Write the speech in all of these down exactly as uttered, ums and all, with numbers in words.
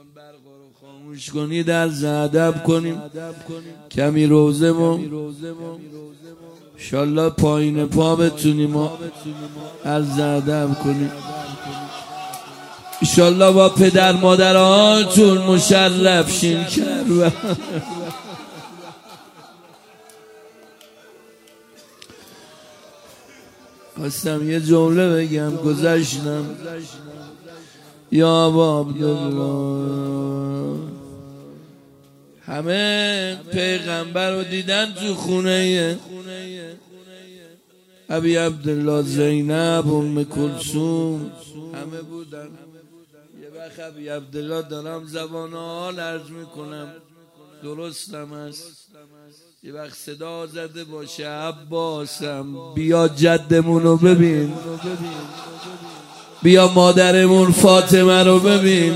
برق رو خاموش کنید، عرض ادب کنیم کمی روزه و انشالله پایین پا بتونیم و عرض ادب کنیم انشالله با پدر مادراتون مشرف شین کرد. خواستم یه جمله بگم گذشتم. یا ابا عبدالله همه پیغمبر رو دیدن تو خونه ابی عبدالله، زینب، ام کلثوم، همه بودن. یه وقت ابی عبدالله دارم زبان حال عرض میکنم درستم است، یه وقت صدا زده باشه عباسم بیا جدمون رو ببین، بیا مادرمون فاطمه رو ببین.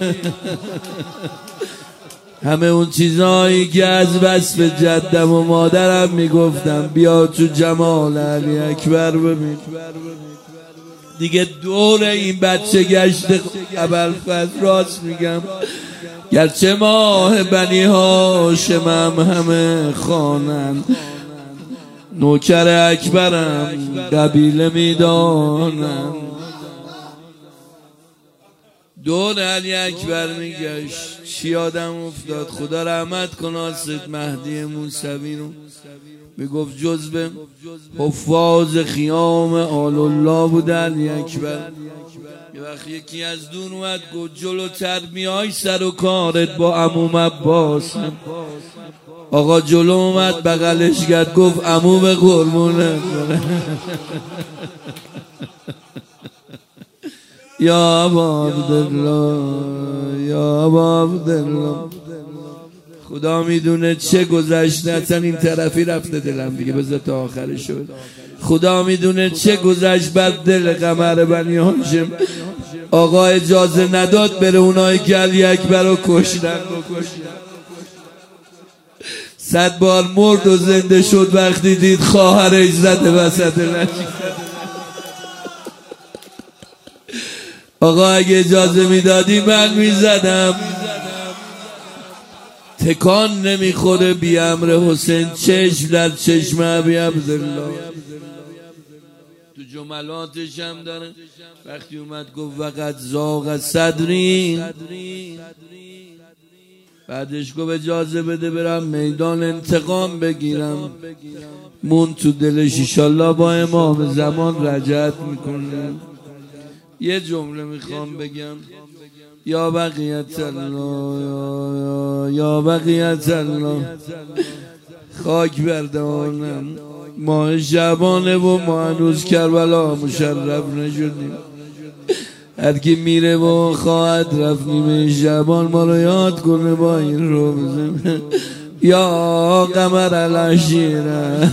همه اون چیزایی که از بس به جدم و مادرم میگفتم بیا تو جمال علی اکبر ببین. دیگه دور این بچه گشت ابوالفضل، راست میگم گرچه ماه بنی هاشمم همه خانن، نوکر اکبرم قبیله میدانن. دور علی اکبر میگشت چی آدم افتاد. خدا رحمت کنه آسد مهدی موسوی رو، میگفت جز به حفاظ خیام آل الله بود علی اکبر. یه وقت یکی از دون اومد گفت جلوتر میای سر و کارت با عموم عباس. آقا جلو اومد بغلش کرد گفت عمو به قربونه. یا ابا عبدالله، یا ابا عبدالله، خدا میدونه چه گذشته. اصلا این طرفی رفته دلم دیگه، بذار تا آخر شد. خدا میدونه چه گذشت بر دل قمر بنی هاشم. آقا اجازه نداد بره اونایی که علی اکبر رو کشتن بکشن. صد بار مرد و زنده شد وقتی دید خواهرش زده وسط لشکر. آقا اگه اجازه میدادی من میزدم. تکان نمیخوره بی امر حسین، چشم در چشم ابی عبدالله. تو جملاتش هم داره وقتی اومد گفت وقت زاغ صدری، بعدش گفت اجازه بده برم میدان انتقام بگیرم. مون تو دلش ایشالله با امام زمان رجعت میکنه. یه جمله میخوام بگم. یا بقیت الله، یا, یا بقیت الله، خاک بردانم ماه شعبانه و ما هنوز کربلا مشرف نشدیم. هر کی میره و خواهد رفت نیمه شعبان ما رو یاد کنه با این روزه. یا قمر العشیره،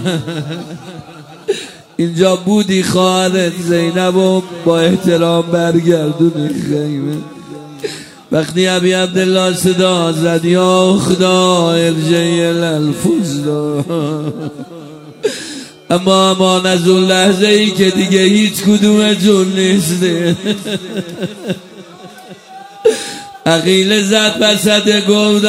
اینجا بودی خواهرت زینب و با احترام برگردونی خیمه. وقتی ابی عبدالله صدا زد یا خدا ارجعی الالفضلا، اما امان از اون لحظه ای که دیگه هیچ کدوم جون نیسته. عقیل زد بسد گفت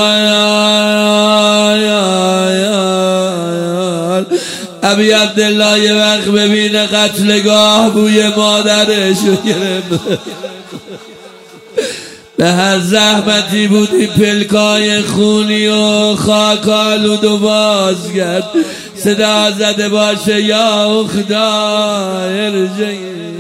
ابی عبدالله یه وقت ببینه قتلگاه بوی مادرشو گرفت. به هر زحمتی بودی پلکای خونی و خاک آلود و بازگرد صدا زده باشه یا خدا ارجعی